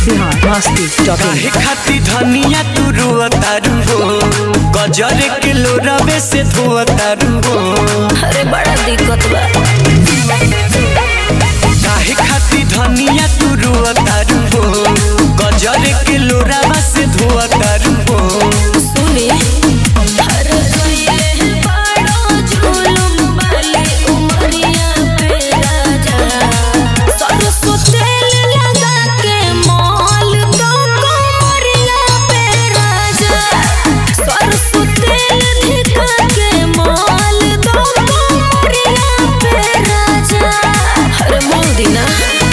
काहे खाती धनिया तू रुअतारू हो, गजर के लोरवे से धोअतारू हो। अरे बड़ा दिक्कत बा। काहे खाती धनिया तू रुअतारू हो, गजर के लोरवा से धोअतारू हो। सुनी अरे कइले बड़ो जुलुम वाली उमरिया पे राजा, सरसों तेल लगा के मॉल दो कमरिया पे राजा, सरसों तेल धिका के मॉल दो कमरिया पे राजा। अरे मोल दीना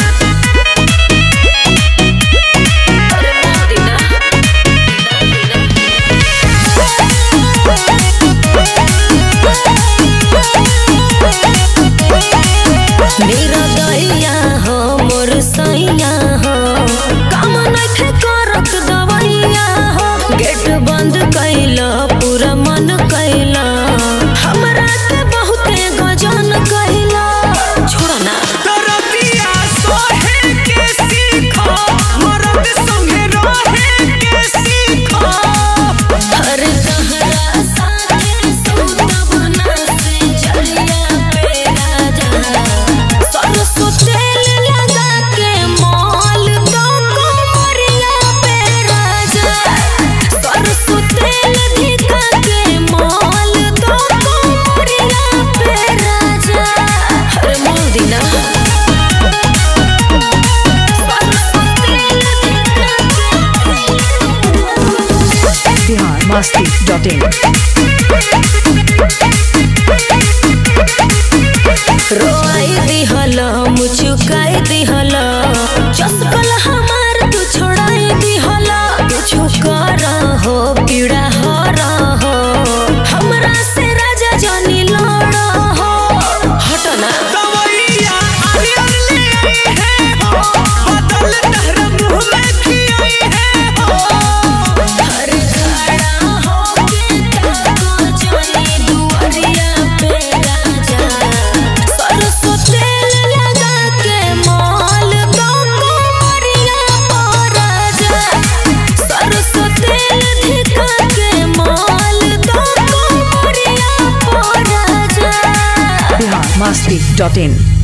मेरा दैया हो मोर सैया हो, काम नइखे करत दवैया हो। गेट बंद कैला पूरा मन कैला, हमरा के बहुते गजन कैला। छोड़ा ना करतिया सोहे के सीखो, मर्द संगे रहे के सीखो। अरे तहरा साथे सुतब ना से चलिया पे राजा, सरसों तेल लगा के मॉल दो कमरिया पे राजा, सरसों तेल धिका के मॉल दो कमरिया पे राजा। अरे मोल दीना biharmasti.in रोआई दिहला मुचुकाई दिहला, चस्कल हमार तू छोड़ाई दिहला। कुछु करा हो पीड़ा हरा हो, हमरा से राजा जानी लड़ा हो। हटो ना दवैया आलियन ले आई है हो, बदल तहरा मुँह में खियाई है हो। अरे खड़ा हो के ताको जानी दुआरिया पे राजा, सरसों तेल लगा के मॉल दो कमरिया पे राजा, सरसों तेल धिका के मॉल दो कमरिया पे राजा। biharmasti.in